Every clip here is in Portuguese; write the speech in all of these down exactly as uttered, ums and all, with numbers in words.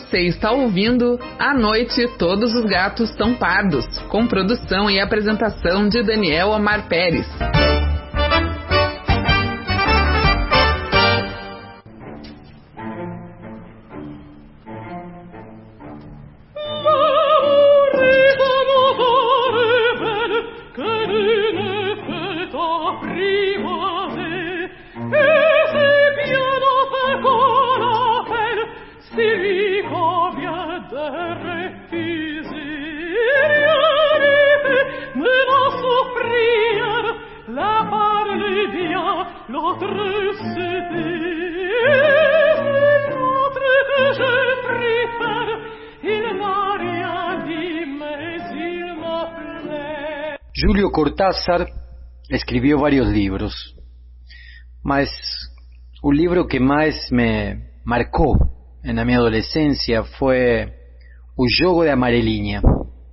Você está ouvindo À Noite Todos os Gatos Tão Pardos, com produção e apresentação de Daniel Omar Pérez. Julio Cortázar escribió varios libros, mas o livro que mais me marcou na minha adolescência foi O Jogo de Amarelinha.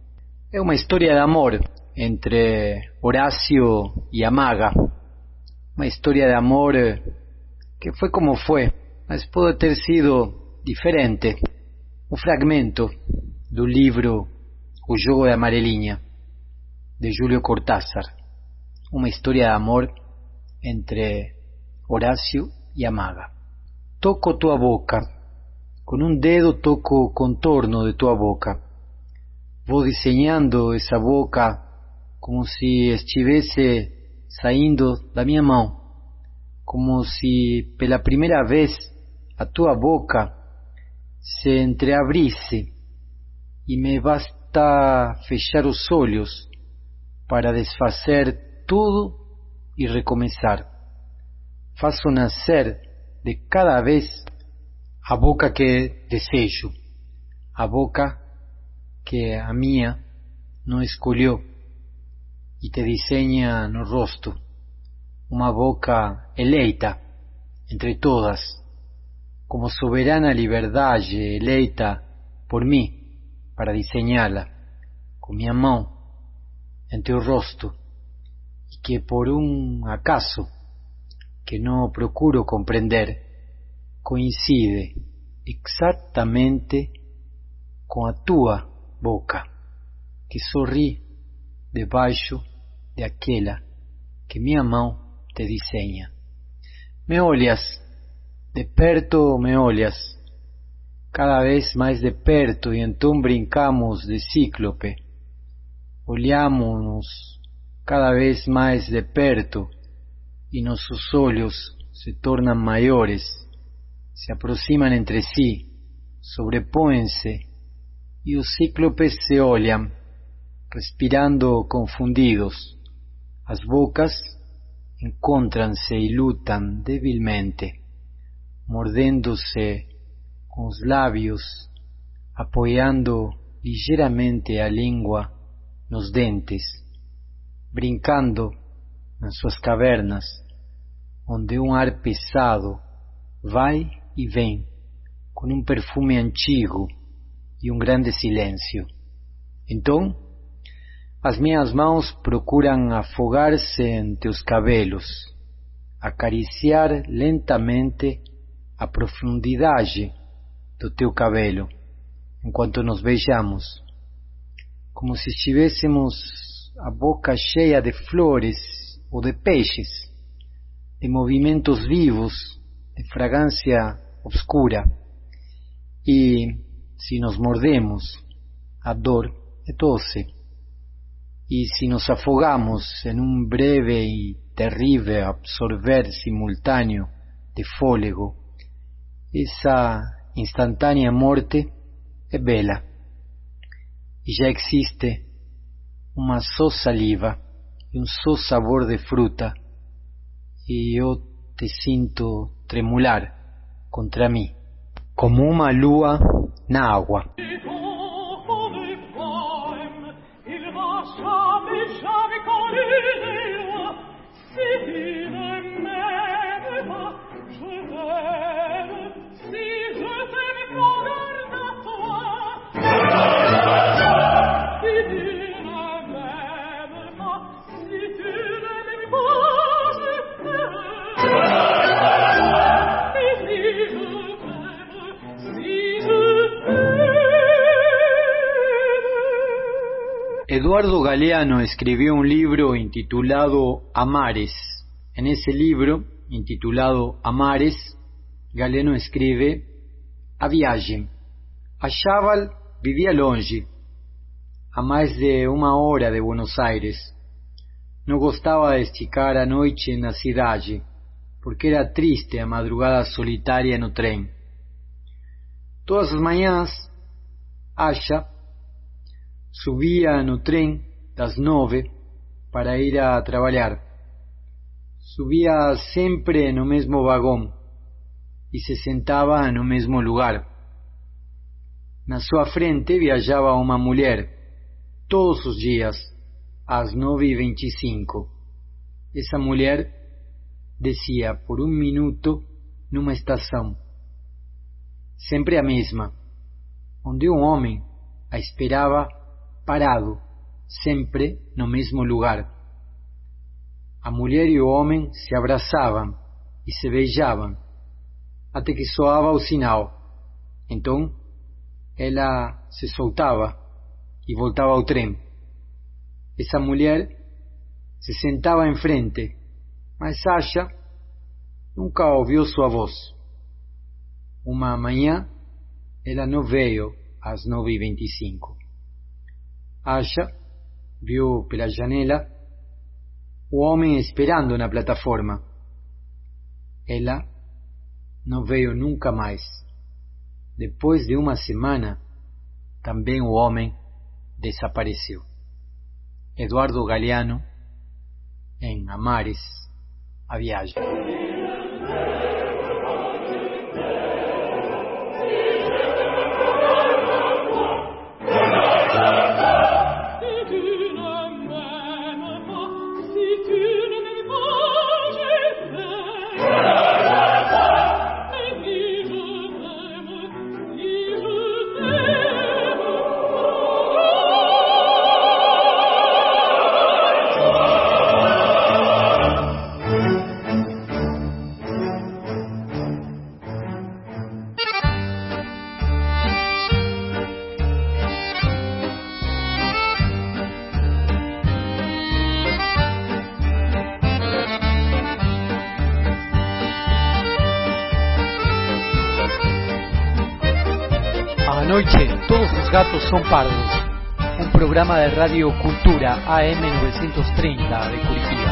É uma história de amor entre Horacio e Amaga, uma história de amor que foi como foi, mas pode ter sido diferente. Um fragmento do livro O Jogo de Amarelinha, de Julio Cortázar, uma história de amor entre Horacio e Amaga. Toco tua boca, com um dedo toco o contorno de tua boca. Vou desenhando essa boca como se estivesse saindo da minha mão, como se pela primeira vez a tua boca se entreabrisse e me basta fechar os olhos para desfazer tudo e recomeçar. Faço nascer de cada vez a boca que desejo, a boca que a minha não escolheu e te desenha no rosto, uma boca eleita entre todas, como soberana liberdade eleita por mim para desenhá-la com minha mão em teu rosto, e que por um acaso que não procuro compreender coincide exatamente com a tua boca que sorri debaixo de aquela que minha mão te desenha. Me olhas, de perto me olhas, cada vez mais de perto, e então brincamos de cíclope. Olhamos-nos cada vez mais de perto e nossos olhos se tornam maiores, se aproximam entre si, sobrepõem-se e os cíclopes se olham, respirando confundidos. As bocas encontram-se e lutam debilmente, mordendo-se com os lábios, apoiando ligeiramente a língua nos dentes, brincando nas suas cavernas, onde um ar pesado vai e vem, com um perfume antigo e um grande silêncio. Então, as minhas mãos procuram afogar-se em teus cabelos, acariciar lentamente a profundidade do teu cabelo, enquanto nos beijamos, como se estivéssemos a boca cheia de flores ou de peixes, de movimentos vivos, de fragrância obscura. E se nos mordemos, a dor é doce. E se nos afogamos em um breve e terrível absorver simultâneo de fôlego, essa instantânea morte é bela. E já existe uma só saliva e um só sabor de fruta, e eu te sinto tremular contra mim, como uma lua na água. Si je Eduardo Galeano escribió un libro intitulado Amares. En ese libro, intitulado Amares, Galeano escribe: a viagem. A Chával vivia longe, a mais de uma hora de Buenos Aires. Não gostava de esticar a noite na cidade, porque era triste a madrugada solitária no trem. Todas as manhãs, Acha subia no trem das nove para ir a trabalhar. Subia sempre no mesmo vagão e se sentava no mesmo lugar. Na sua frente viajava uma mulher, todos os dias, às nove e vinte e cinco. Essa mulher descia por um minuto numa estação, sempre a mesma, onde um homem a esperava parado, sempre no mesmo lugar. A mulher e o homem se abraçavam e se beijavam, até que soava o sinal. Então, ela se soltava e voltava ao trem. Essa mulher se sentava em frente, mas Acha nunca ouviu sua voz. Uma manhã, ela não veio às nove e vinte e cinco. Acha viu pela janela o homem esperando na plataforma. Ela não veio nunca mais. Depois de uma semana, também o homem desapareceu. Eduardo Galeano, em Amares, a viagem. Noche, todos los gatos son pardos. Un programa de Radio Cultura A M novecientos treinta de Curitiba.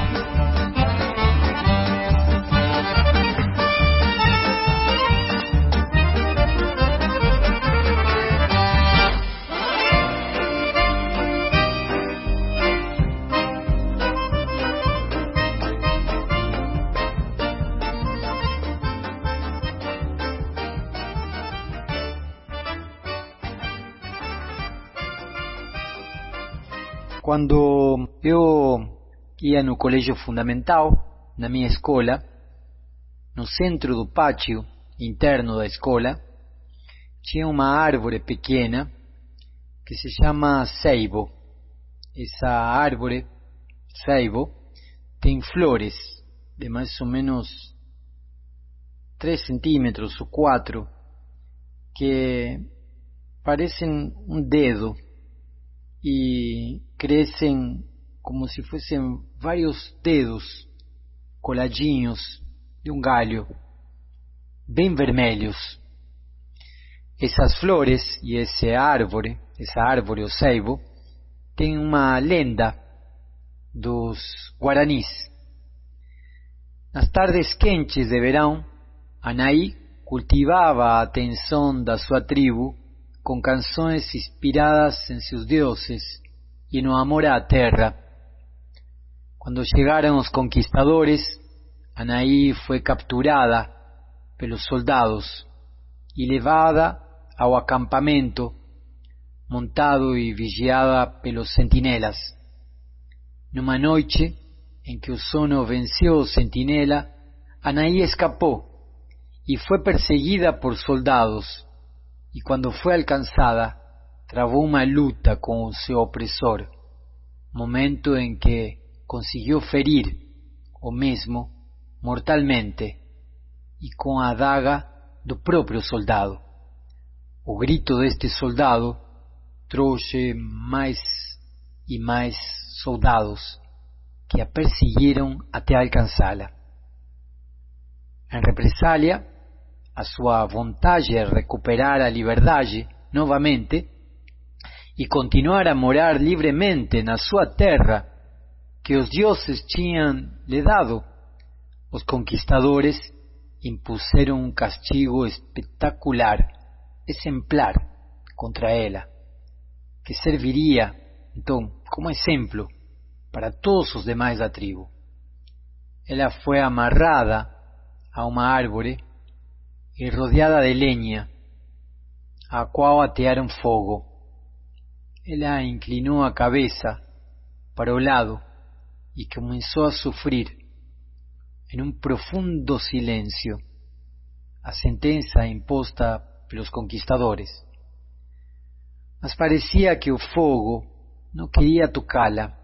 Quando eu ia no colégio fundamental, na minha escola, no centro do pátio interno da escola, tinha uma árvore pequena que se chama ceibo. Essa árvore, ceibo, tem flores de mais ou menos três centímetros ou quatro, que parecem um dedo e crescem como se fossem vários dedos coladinhos de um galho, bem vermelhos. Essas flores e essa árvore, essa árvore, o ceibo, tem uma lenda dos guaranis. Nas tardes quentes de verão, Anaí cultivava a atenção da sua tribo com canções inspiradas em seus deuses e no amor à terra. Quando chegaram os conquistadores, Anaí foi capturada pelos soldados e levada ao acampamento, montado e vigiada pelos sentinelas. Numa noite em que o sono venceu o sentinela, Anaí escapou e foi perseguida por soldados, e quando foi alcançada, travou uma luta com o seu opressor, momento em que conseguiu ferir o mesmo mortalmente e com a adaga do próprio soldado. O grito deste soldado trouxe mais e mais soldados que a perseguiram até alcançá-la. Em represália, a sua vontade é recuperar a liberdade novamente e continuar a morar livremente na sua terra que os deuses tinham lhe dado. Os conquistadores impuseram um castigo espetacular, exemplar, contra ela, que serviria, então, como exemplo para todos os demais da tribo. Ela foi amarrada a uma árvore e rodeada de lenha, a qual atearam fogo. Ela inclinou a cabeça para o lado e começou a sofrer, em um profundo silêncio, a sentença imposta pelos conquistadores. Mas parecia que o fogo não queria tocá-la,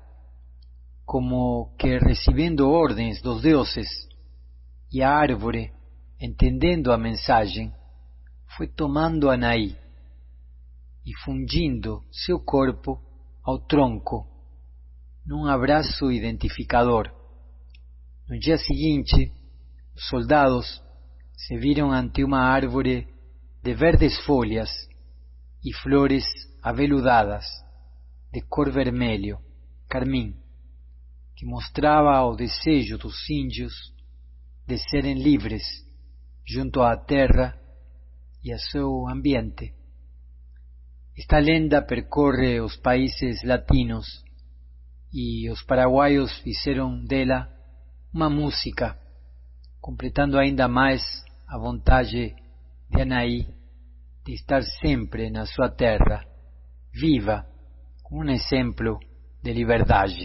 como que recebendo ordens dos deuses, e a árvore, entendendo a mensagem, foi tomando Anaí e fundindo seu corpo ao tronco num abraço identificador. No dia seguinte, os soldados se viram ante uma árvore de verdes folhas e flores aveludadas de cor vermelho, carmim, que mostrava o desejo dos índios de serem livres junto à terra e a seu ambiente. Esta lenda percorre os países latinos e os paraguaios fizeram dela uma música, completando ainda mais a vontade de Anaí de estar sempre na sua terra, viva, como um exemplo de liberdade.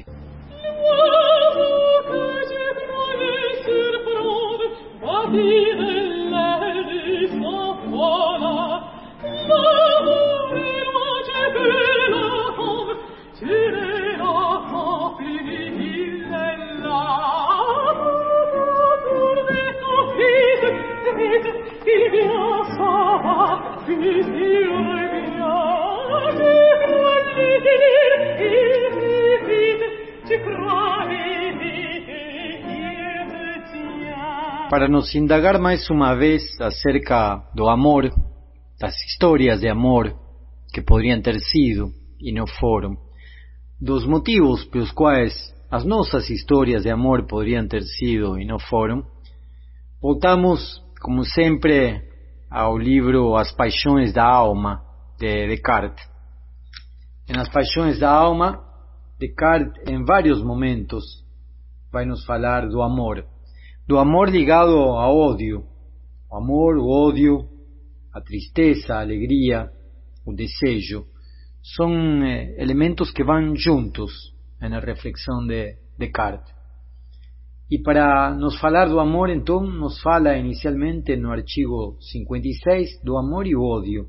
Para nos indagar mais uma vez acerca do amor, das histórias de amor que poderiam ter sido e não foram, dos motivos pelos quais as nossas histórias de amor poderiam ter sido e não foram, voltamos, como sempre, ao livro As Paixões da Alma, de Descartes. Nas Paixões da Alma, Descartes, em vários momentos, vai nos falar do amor. Do amor ligado ao ódio. O amor, o ódio, a tristeza, a alegria, o desejo, são eh, elementos que vão juntos na reflexão de Descartes. E para nos falar do amor, então, nos fala inicialmente no artigo cinquenta e seis do amor e o ódio.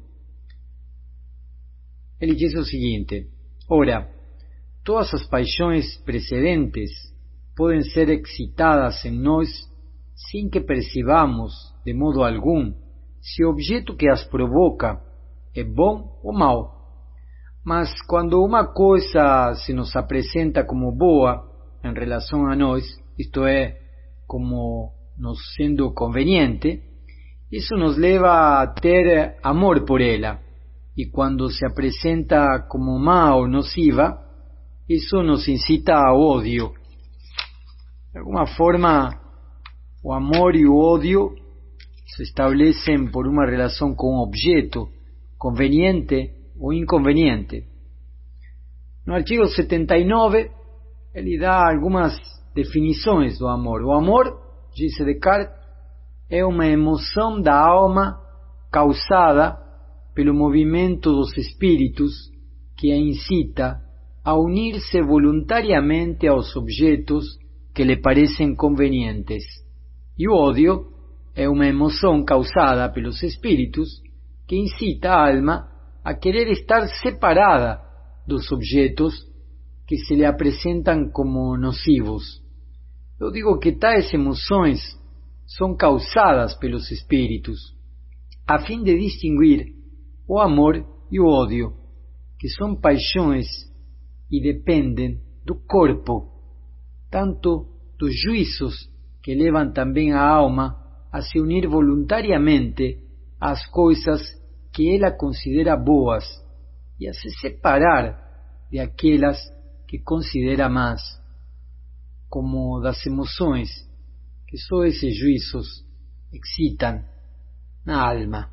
Ele diz o seguinte: ora, todas as paixões precedentes podem ser excitadas em nós sem que percebamos de modo algum se o objeto que as provoca é bom ou mau. Mas quando uma coisa se nos apresenta como boa em relação a nós, isto é, como nos sendo conveniente, isso nos leva a ter amor por ela. E quando se apresenta como má ou nociva, isso nos incita a ódio. De alguma forma, o amor e o ódio se estabelecem por uma relação com um objeto, conveniente ou inconveniente. No artigo setenta e nove, ele dá algumas definições do amor. O amor, diz Descartes, é uma emoção da alma causada pelo movimento dos espíritos que a incita a unir-se voluntariamente aos objetos que lhe parecem convenientes. E o ódio é uma emoção causada pelos espíritos que incita a alma a querer estar separada dos objetos que se lhe apresentam como nocivos. Eu digo que tais emoções são causadas pelos espíritos, a fim de distinguir o amor e o ódio, que são paixões e dependem do corpo, tanto dos juízos que levam também a alma a se unir voluntariamente às coisas que ela considera boas e a se separar de aquelas que considera más, como das emoções que só esses juízos excitam na alma.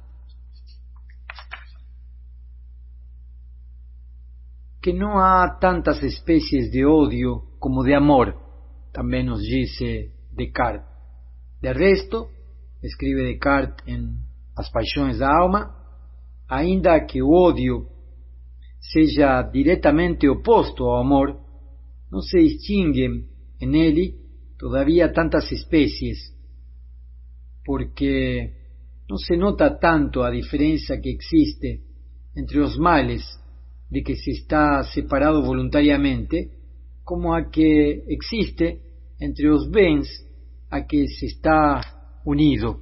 Que não há tantas espécies de ódio como de amor, também nos disse Descartes. De resto, escreve Descartes em As Paixões da Alma, ainda que o ódio seja diretamente oposto ao amor, não se distinguem en ele todavía tantas especies, porque no se nota tanto a diferencia que existe entre los males de que se está separado voluntariamente como a que existe entre los bens a que se está unido.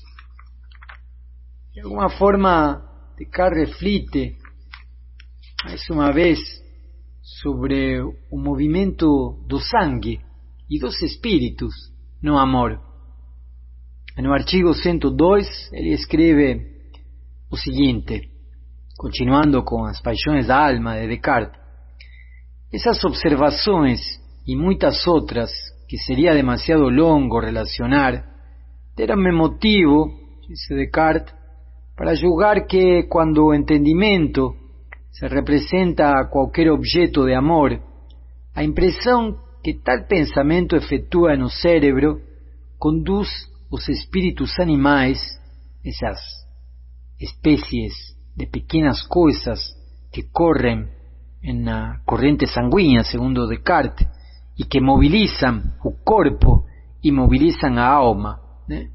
De alguna forma, Descartes reflite mais uma vez sobre o movimento do sangue e dos espíritos no amor. No artigo cento e dois, ele escreve o seguinte, continuando com As Paixões da Alma de Descartes: essas observações e muitas outras que seria demasiado longo relacionar deram-me motivo, disse Descartes, para julgar que quando o entendimento se representa a qualquer objeto de amor, a impressão que tal pensamento efetua no cérebro conduz os espíritos animais, essas espécies de pequenas coisas que correm na corrente sanguínea, segundo Descartes, e que mobilizam o corpo e mobilizam a alma, né?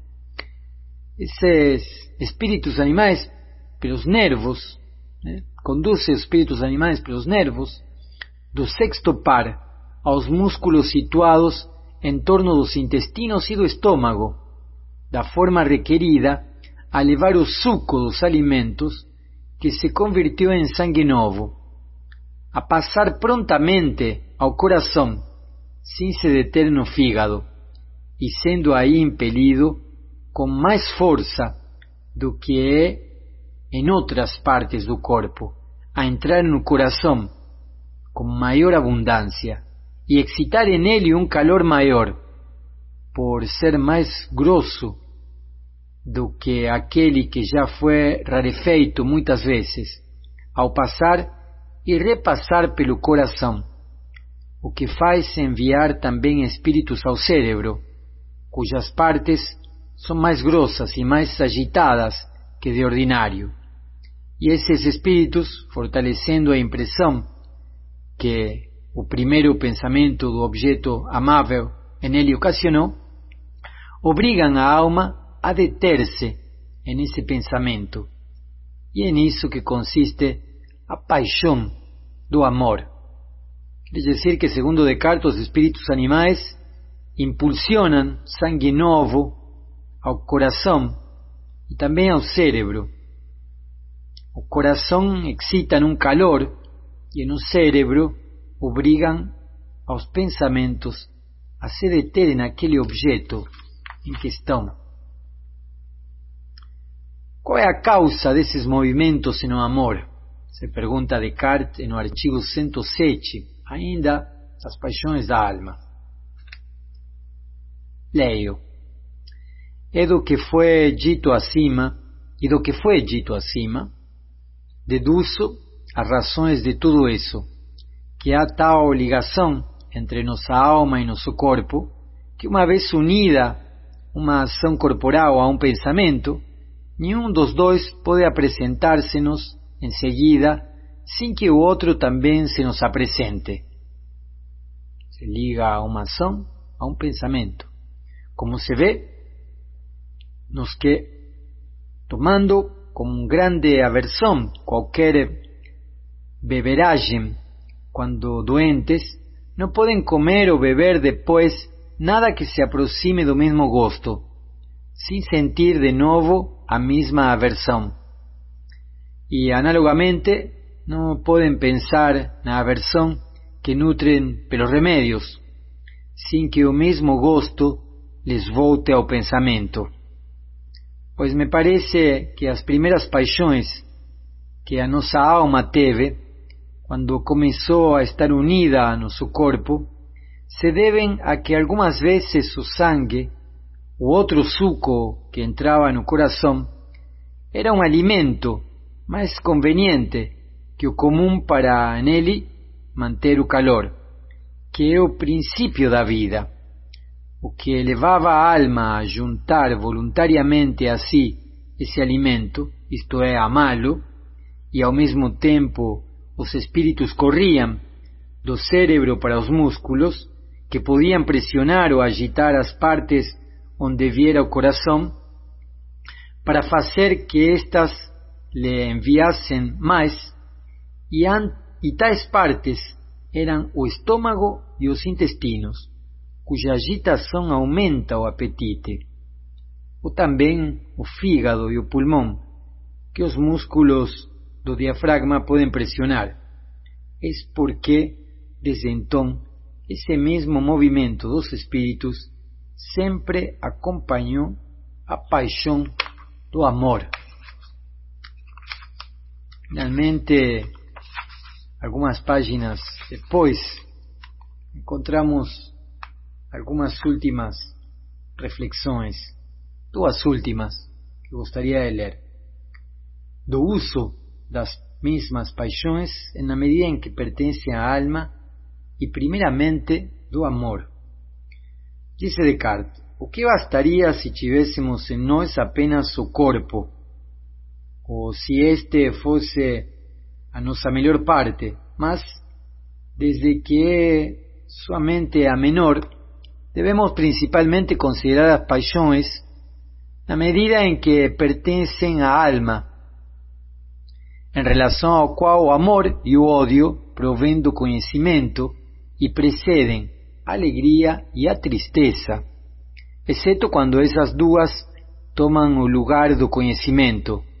Esses espíritos animais pelos nervos, né? Conduzem os espíritos animais pelos nervos do sexto par aos músculos situados em torno dos intestinos e do estômago, da forma requerida a levar o suco dos alimentos que se convirtió em sangue novo, a passar prontamente ao coração, sem se deter no fígado, e sendo aí impelido com mais força do que é em outras partes do corpo, a entrar no coração com maior abundância e excitar en ele um calor maior, por ser mais grosso do que aquele que já foi rarefeito muitas vezes, ao passar e repassar pelo coração, o que faz enviar também espíritos ao cérebro, cujas partes são mais grossas e mais agitadas que de ordinário. E esses espíritos, fortalecendo a impressão que o primeiro pensamento do objeto amável en ele ocasionou, obrigam a alma a deter-se en esse pensamento. E é nisso que consiste a paixão do amor. Quer dizer que, segundo Descartes, os espíritos animais impulsionam sangue novo ao coração e também ao cérebro. O coração excita um calor e no cérebro obrigam aos pensamentos a se deterem naquele objeto em questão. Qual é a causa desses movimentos no amor? Se pergunta Descartes no artigo cento e sete, ainda As Paixões da Alma. Leio. É do que foi dito acima, e do que foi dito acima, deduzo as razões de tudo isso, que há tal ligação entre nossa alma e nosso corpo, que uma vez unida uma ação corporal a um pensamento, nenhum dos dois pode apresentar-se-nos em seguida, sem que o outro também se nos apresente. Se liga a uma ação, a um pensamento. Como se vê, nos que, tomando como grande aversão qualquer beberagem, quando doentes, não podem comer ou beber depois nada que se aproxime do mesmo gosto, sem sentir de novo a mesma aversão. E, análogamente, não podem pensar na aversão que nutrem pelos remédios, sem que o mesmo gosto lhes volte ao pensamento. Pois me parece que as primeiras paixões que a nossa alma teve, quando começou a estar unida a nosso corpo, se devem a que algumas vezes o sangue, o outro suco que entrava no coração, era um alimento mais conveniente que o comum para nele manter o calor, que é o princípio da vida, o que levava a alma a juntar voluntariamente a si esse alimento, isto é, amá-lo, e ao mesmo tempo os espíritos corriam do cérebro para os músculos, que podiam pressionar ou agitar as partes onde viera o coração, para fazer que estas lhe enviassem mais, e, an, e tais partes eram o estômago e os intestinos, cuja agitação aumenta o apetite, ou também o fígado e o pulmão, que os músculos do diafragma podem pressionar. Eis porque, desde então, esse mesmo movimento dos espíritos sempre acompanhou a paixão do amor. Finalmente, algumas páginas depois, encontramos algumas últimas reflexões, duas últimas que gostaria de ler, do uso das mesmas paixões na medida em que pertencem à alma e primeiramente do amor. Dice Descartes: o que bastaria se tivéssemos em nós apenas o corpo, ou se este fosse a nossa melhor parte, mas desde que é somente a menor, devemos principalmente considerar as paixões na medida em que pertencem à alma, em relação ao qual o amor e o ódio provêm do conhecimento e precedem a alegria e a tristeza, exceto quando essas duas tomam o lugar do conhecimento,